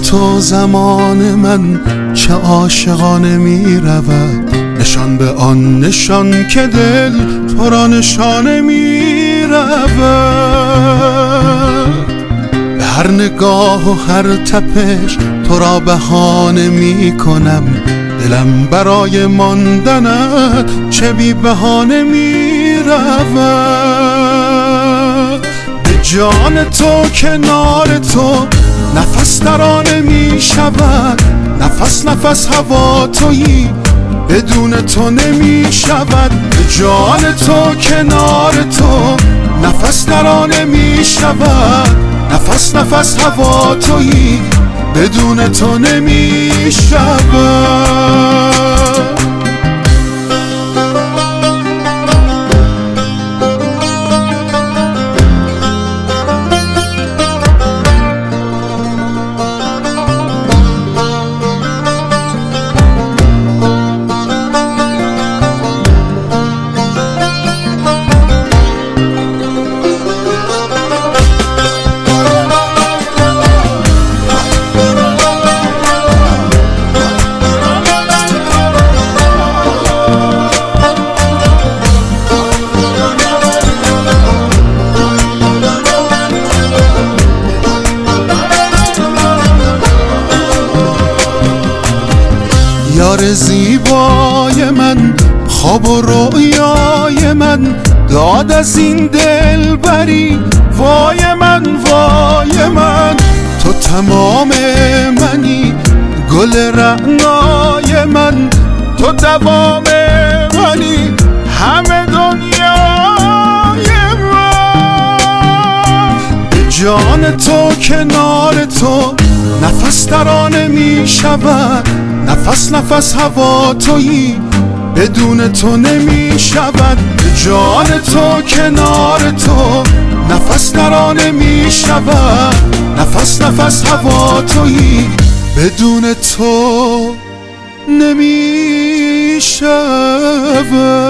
تو زمان من چه عاشقانه می رود، نشان به آن نشان که دل تو را نشانه می رود. به هر نگاه و هر تپش تو را بهانه می کنم، دلم برای ماندنت چه بی بهانه می رود. به جان تو کنار تو نفس ترانه می شود، نفس نفس هوا تویی بدون تو نمی شود. به جان تو کنار تو نفس ترانه می شود، نفس نفس هوا تویی بدون تو نمی شود. یار زیبای من، خواب و رویای من، داد از این دل بری وای من وای من. تو تمام منی، گل رعنای من، تو دوام منی، همه دنیای من. به جان تو کنار تو نفس ترانه می شود، نفس نفس هوا تویی بدون تو نمی شود. به جان تو کنار تو نفس ترانه می شود، نفس نفس هوا تویی بدون تو نمی شود.